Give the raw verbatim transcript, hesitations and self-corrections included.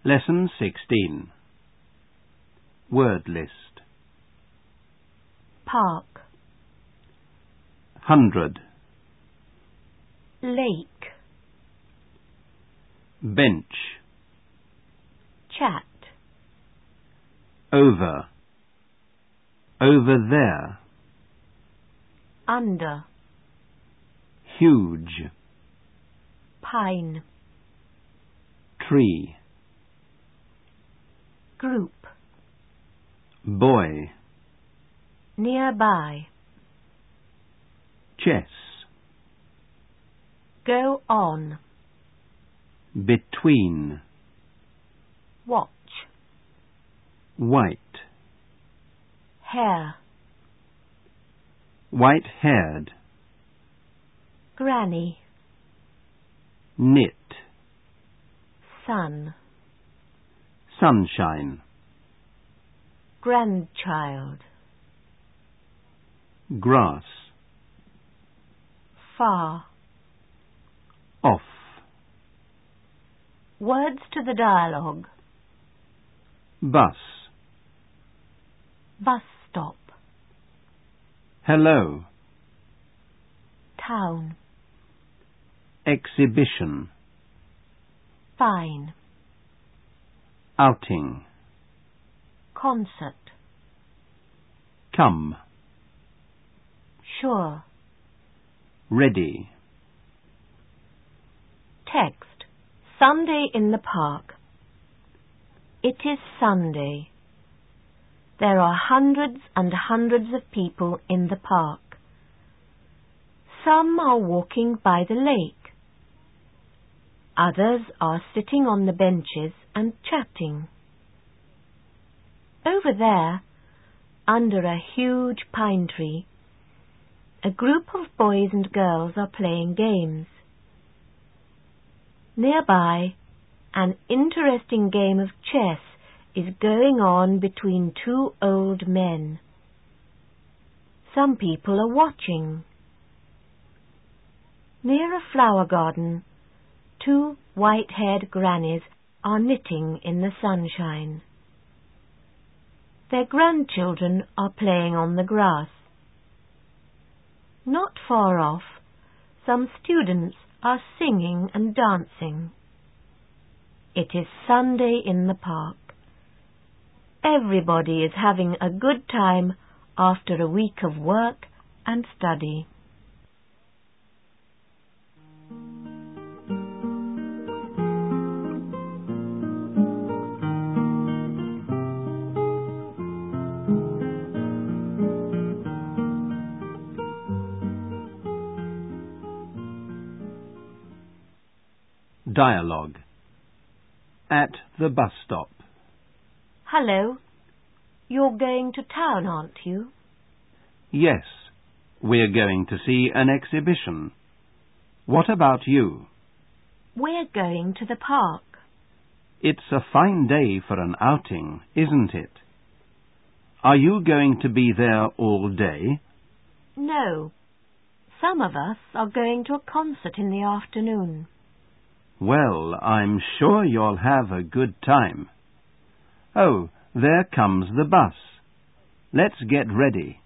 Lesson sixteen. Word list. Park, Hundred. lake, Bench. chat, Over. Over there. under, Huge. pine, Tree. group, Boy. nearby, Chess. go on, Between. watch, White. hair, White-haired. granny, Knit. sun, Sunshine. grandchild, Grass. far. Off. Words to the dialogue. Bus. Bus stop, Hello. town, Exhibition. fine, Outing. concert, Come. sure. Ready. Text, Sunday in the park. It is Sunday. There are hundreds and hundreds of people in the park. Some are walking by the lake. Others are sitting on the benches and chatting. Over there, under a huge pine tree, a group of boys and girls are playing games. Nearby, an interesting game of chess is going on between two old men. Some people are watching. Near a flower garden, two white-haired grannies are knitting in the sunshine. Their grandchildren are playing on the grass. Not far off, some students are singing and dancing. It is Sunday in the park. Everybody is having a good time after a week of work and study. Dialogue. At the bus stop. Hello. You're going to town, aren't you? Yes, we're going to see an exhibition. What about you? We're going to the park. It's a fine day for an outing, isn't it? Are you going to be there all day? No. Some of us are going to a concert in the afternoon. Well, I'm sure you'll have a good time. Oh, there comes the bus. Let's get ready.